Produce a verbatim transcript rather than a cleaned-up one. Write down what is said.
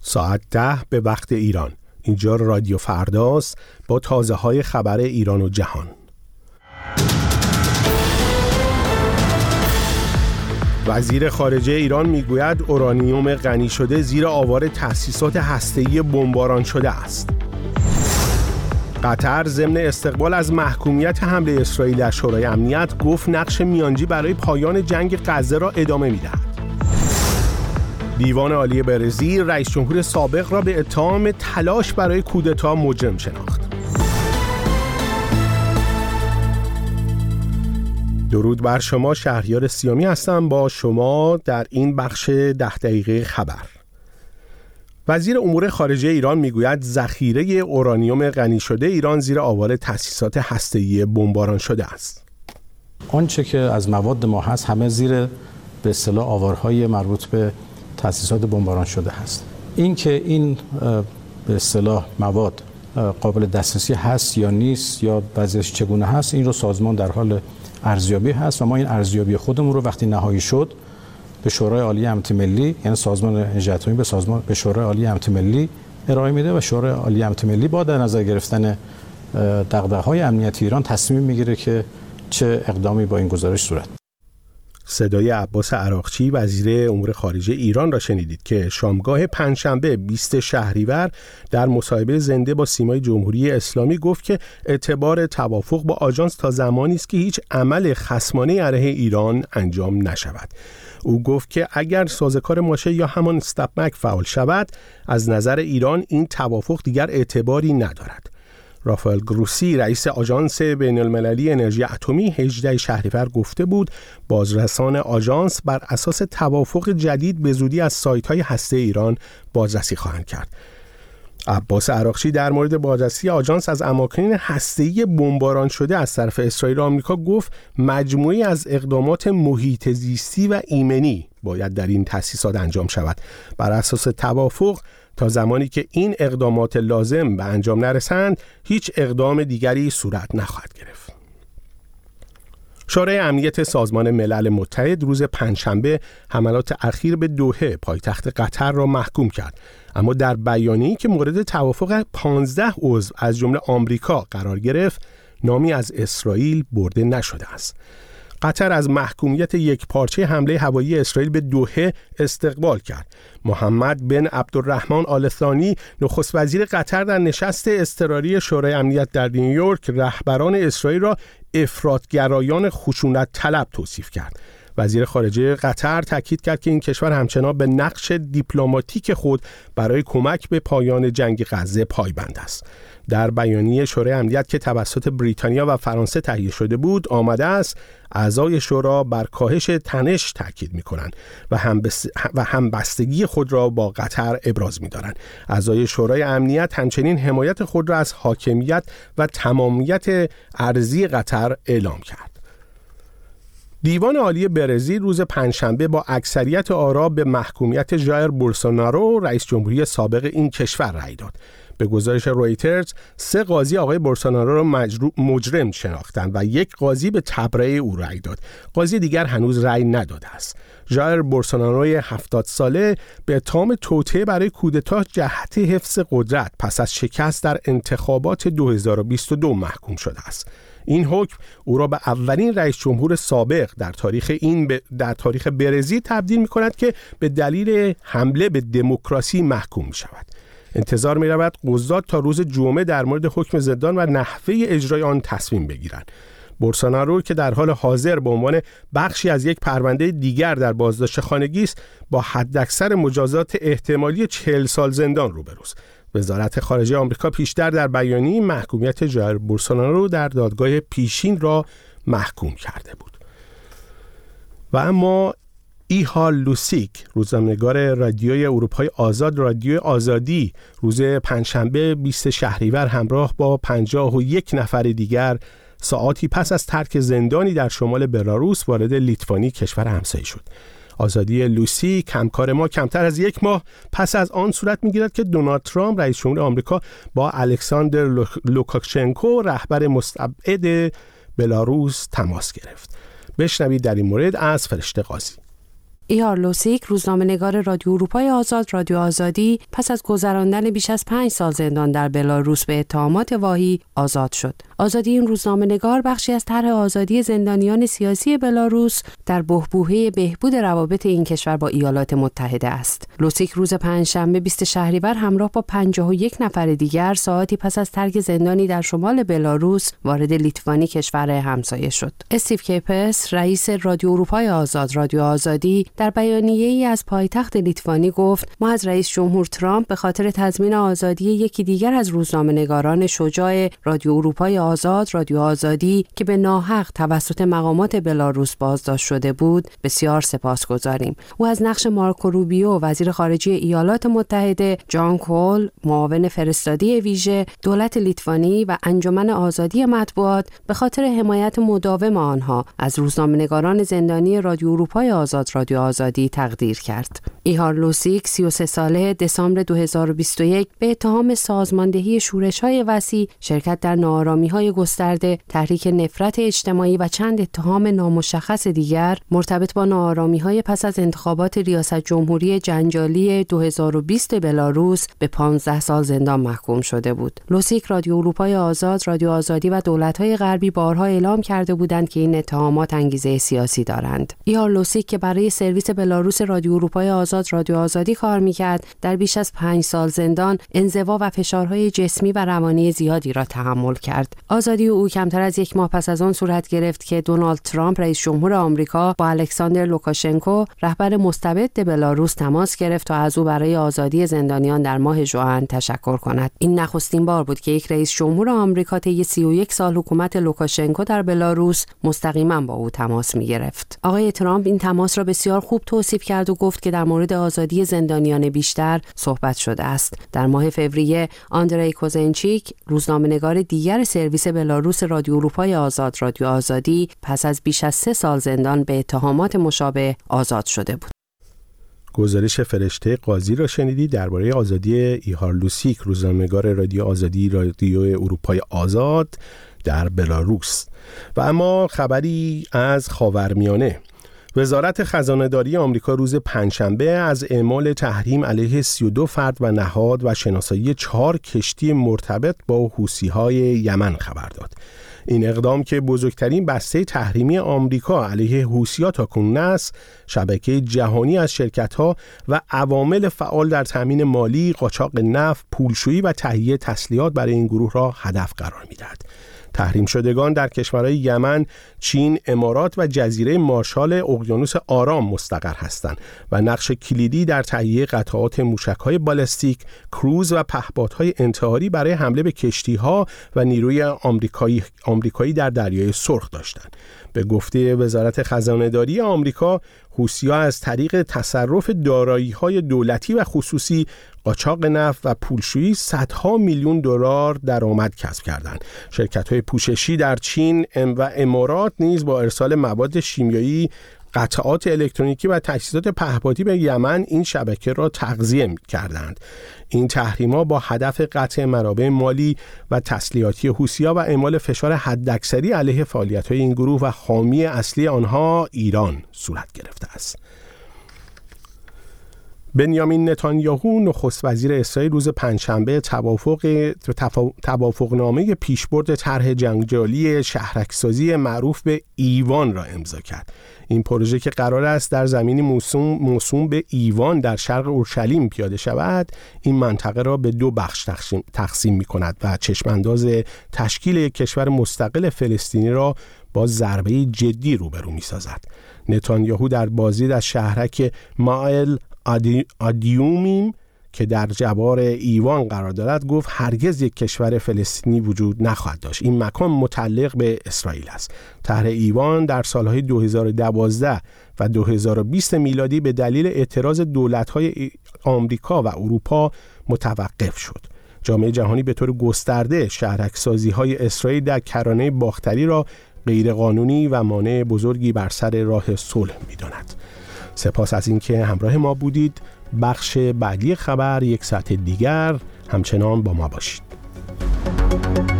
ساعت ده به وقت ایران. اینجا رادیو فرداست با تازه های خبر ایران و جهان. وزیر خارجه ایران میگوید اورانیوم غنی شده زیر آوار تأسیسات هسته‌ای بمباران شده است. قطر ضمن استقبال از محکومیت حمله اسرائیل در شورای امنیت گفت نقش میانجی برای پایان جنگ غزه را ادامه می‌دهد. دیوان عالی برزیل رئیس جمهور سابق را به اتهام تلاش برای کودتا مجرم شناخت. درود بر شما، شهریار سیامی هستم با شما در این بخش ده دقیقه خبر. وزیر امور خارجه ایران میگوید ذخیره اورانیوم غنی شده ایران زیر آوار تأسیسات هسته‌ای بمباران شده است. آنچه که از مواد ما هست همه زیر به اصطلاح آوارهای مربوط به تأسیسات بمباران شده هست. این که این به اصطلاح مواد قابل دسترسی هست یا نیست یا بعضیش چگونه هست، این رو سازمان در حال ارزیابی هست و ما این ارزیابی خودمون رو وقتی نهایی شد به شورای عالی امنیت ملی، یعنی سازمان انرژی اتمی به سازمان به شورای عالی امنیت ملی ارائه میده و شورای عالی امنیت ملی با در نظر گرفتن دغدغه‌های امنیتی ایران تصمیم میگیره که چه اقدامی با این گزارش صورت. صدای عباس عراقچی وزیر امور خارجه ایران را شنیدید که شامگاه پنجشنبه بیست شهریور در مصاحبه زنده با سیمای جمهوری اسلامی گفت که اعتبار توافق با آژانس تا زمانی است که هیچ عمل خصمانه علیه ایران انجام نشود. او گفت که اگر سازوکار ماشه یا همان استاپمک فعال شود، از نظر ایران این توافق دیگر اعتباری ندارد. رافائل گروسی رئیس آژانس بین‌المللی انرژی اتمی هجدهم شهریور گفته بود بازرسان آژانس بر اساس توافق جدید به زودی از سایت‌های هسته ایران بازرسی خواهند کرد. عباس عراقچی در مورد بازرسی آژانس از اماکن هسته‌ای بمباران شده از طرف اسرائیل و آمریکا گفت مجموعی از اقدامات محیط زیستی و ایمنی باید در این تأسیسات انجام شود. بر اساس توافق تا زمانی که این اقدامات لازم به انجام نرسند، هیچ اقدام دیگری صورت نخواهد گرفت. شورای امنیت سازمان ملل متحد روز پنجشنبه حملات اخیر به دوحه پایتخت قطر را محکوم کرد، اما در بیانیه‌ای که مورد توافق پانزده عضو از جمله آمریکا قرار گرفت، نامی از اسرائیل برده نشده است. قطر از محکومیت یک پارچه حمله هوایی اسرائیل به دوحه استقبال کرد. محمد بن عبدالرحمن آل ثانی نخست وزیر قطر در نشست اضطراری شورای امنیت در نیویورک رهبران اسرائیل را افراط‌گرایان خشونت طلب توصیف کرد. وزیر خارجه قطر تاکید کرد که این کشور همچنان به نقش دیپلماتیک خود برای کمک به پایان جنگ غزه پایبند است. در بیانیه شورای امنیت که توسط بریتانیا و فرانسه تهیه شده بود آمده است اعضای شورا بر کاهش تنش تاکید می‌کنند و هم و همبستگی خود را با قطر ابراز می‌دارند. اعضای شورای امنیت همچنین حمایت خود را از حاکمیت و تمامیت ارضی قطر اعلام کرد. دیوان عالی برزیل روز پنجشنبه با اکثریت آرا به محکومیت ژایر بولسونارو رئیس جمهوری سابق این کشور رأی داد. به گزارش رویترز سه قاضی آقای بولسونارو را مجرم شناختند و یک قاضی به تبرئه او رأی داد. قاضی دیگر هنوز رأی نداده است. ژایر بولسونارو هفتاد ساله به اتهام توطئه برای کودتا جهت حفظ قدرت پس از شکست در انتخابات دو هزار و بیست و دو محکوم شده است. این حکم او را به اولین رئیس جمهور سابق در تاریخ این ب... در تاریخ برزیل تبدیل می‌کند که به دلیل حمله به دموکراسی محکوم می‌شود. انتظار می‌رود قضات تا روز جمعه در مورد حکم زندان و نحوه اجرای آن تصمیم بگیرند. بولسونارو که در حال حاضر به عنوان بخشی از یک پرونده دیگر در بازداشت خانگی است، با حداکثر مجازات احتمالی چهل سال زندان روبروست. وزارت خارجه آمریکا پیشتر در بیانیه محکومیت ژایر بولسونارو در دادگاه پیشین را محکوم کرده بود. و اما ایها لوسیک، روزنامه‌نگار رادیوی اروپای آزاد رادیو آزادی، روز پنجشنبه بیست شهریور همراه با پنجاه و یک نفر دیگر ساعاتی پس از ترک زندانی در شمال بلاروس وارد لیتوانی کشور همسایه شد. آزادی لوسی کمکار ما کمتر از یک ماه پس از آن صورت می‌گیرد که دونالد ترامپ رئیس جمهور آمریکا با الکساندر لوکاشنکو رهبر مستبعد بلاروس تماس گرفت. بشنوید در این مورد از فرشته قاضی. ایهار لوسیک، روزنامه‌نگار رادیو اروپای آزاد رادیو آزادی، پس از گذراندن بیش از پنج سال زندان در بلاروس به اتهامات واهی آزاد شد. آزادی این روزنامه‌نگار بخشی از طرح آزادی زندانیان سیاسی بلاروس در بحبوحه بهبود روابط این کشور با ایالات متحده است. لوسیک روز پنجشنبه بیست شهریور همراه با پنجاه و یک نفر دیگر ساعتی پس از ترک زندانی در شمال بلاروس وارد لیتوانی، کشور همسایه شد. استیو کیپس، رئیس رادیو اروپای آزاد رادیو آزادی، در بیانیه‌ای از پایتخت لیتوانی گفت: ما از رئیس جمهور ترامپ به خاطر تضمین آزادی یکی دیگر از روزنامه‌نگاران شجاع رادیو اروپای آزاد رادیو آزادی که به ناحق توسط مقامات بلاروس بازداشت شده بود بسیار سپاسگزاریم. او از نقش مارکو روبیو، وزیر خارجه ایالات متحده، جان کول، معاون فرستادی ویژه دولت لیتوانی و انجمن آزادی مطبوعات به خاطر حمایت مداوم آنها از روزنامه‌نگاران زندانی رادیو اروپای آزاد رادیو آزادی تقدیر کرد. ایهار لوسیک، سی و سه ساله، دسامبر دو هزار و بیست و یک به اتهام سازماندهی شورش‌های وسیع، شرکت در ناآرامی‌های گسترده، تحریک نفرت اجتماعی و چند اتهام نامشخص دیگر مرتبط با ناآرامی‌های پس از انتخابات ریاست جمهوری جنجالی دو هزار و بیست بلاروس به پانزده سال زندان محکوم شده بود. لوسیک، رادیو اروپای آزاد رادیو آزادی و دولت‌های غربی بارها اعلام کرده بودند که این اتهامات انگیزه سیاسی دارند. ایهار لوسیک که برای سرویس بلاروس رادیو اروپای آزاد رادیو آزادی کار می‌کرد، در بیش از پنج سال زندان انزوا و فشارهای جسمی و روانی زیادی را تحمل کرد. آزادی او کمتر از یک ماه پس از آن صورت گرفت که دونالد ترامپ، رئیس جمهور آمریکا، با الکساندر لوکاشنکو، رهبر مستبد بلاروس تماس گرفت تا از او برای آزادی زندانیان در ماه ژوئن تشکر کند. این نخستین بار بود که یک رئیس جمهور آمریکا طی سی و یک سال حکومت لوکاشنکو در بلاروس مستقیما با او تماس می‌گرفت. آقای ترامپ این تماس را بسیار خوب توصیف کرد و گفت که در مورد آزادی زندانیان بیشتر صحبت شده است. در ماه فوریه، آندری کوزنچیک، روزنامه‌نگار دیگر سرویس بلاروس رادیو اروپای آزاد رادیو آزادی، پس از بیش از سه سال زندان به اتهامات مشابه آزاد شده بود. گزارش فرشته قاضی را شنیدید درباره آزادی ایهار لوسیک، روزنامه‌نگار رادیو آزادی رادیو اروپای آزاد در بلاروس. و اما خبری از خاورمیانه. وزارت خزانه‌داری آمریکا روز پنجشنبه از اعمال تحریم علیه سی و دو فرد و نهاد و شناسایی چهار کشتی مرتبط با حوثی‌های یمن خبر داد. این اقدام که بزرگترین بسته تحریمی آمریکا علیه حوثی‌ها تاکنون است، شبکه جهانی از شرکت‌ها و عوامل فعال در تامین مالی، قاچاق نفت، پولشویی و تهیه تسلیحات برای این گروه را هدف قرار می‌دهد. تحریم شدگان در کشورهای یمن، چین، امارات و جزیره مارشال اقیانوس آرام مستقر هستند و نقش کلیدی در تهیه قطعات موشک‌های بالستیک، کروز و پهپادهای انتحاری برای حمله به کشتی‌ها و نیروی آمریکایی آمریکایی در دریای سرخ داشتند. به گفته وزارت خزانه‌داری آمریکا، حوثی‌ها از طریق تصرف دارایی‌های دولتی و خصوصی، قاچاق نفت و پولشویی صدها میلیون دلار درآمد کسب کردند. شرکت‌های پوششی در چین و امارات نیز با ارسال مواد شیمیایی، قطعات الکترونیکی و تجهیزات پهپادی به یمن این شبکه را تغذیه کردند. این تحریم‌ها با هدف قطع منابع مالی و تسلیحاتی حوثی‌ها و اعمال فشار حداکثری علیه فعالیت‌های این گروه و حامی اصلی آنها ایران صورت گرفته است. بنیامین نتانیاهو، نخست وزیر اسرائیل، روز پنجشنبه توافق توافقنامه پیشبرد طرح جنجالی شهرک‌سازی معروف به ایوان را امضا کرد. این پروژه که قرار است در زمینی موسوم موسوم به ایوان در شرق اورشلیم پیاده شود، این منطقه را به دو بخش تقسیم, تقسیم می کند و چشمانداز تشکیل یک کشور مستقل فلسطینی را با ضربه جدی روبرو می سازد. نتانیاهو در بازدید از شهرک مائل آدیومیم که در جوار ایوان قرار دارد گفت هرگز یک کشور فلسطینی وجود نخواهد داشت. این مکان متعلق به اسرائیل است. طرح ایوان در سالهای دو هزار و دوازده و دو هزار و بیست میلادی به دلیل اعتراض دولت‌های آمریکا و اروپا متوقف شد. جامعه جهانی به طور گسترده شهرک‌سازی‌های اسرائیل در کرانه باختری را غیرقانونی و مانع بزرگی بر سر راه صلح می‌داند. سپاس از اینکه همراه ما بودید. بخش بعدی خبر یک ساعت دیگر همچنان با ما باشید.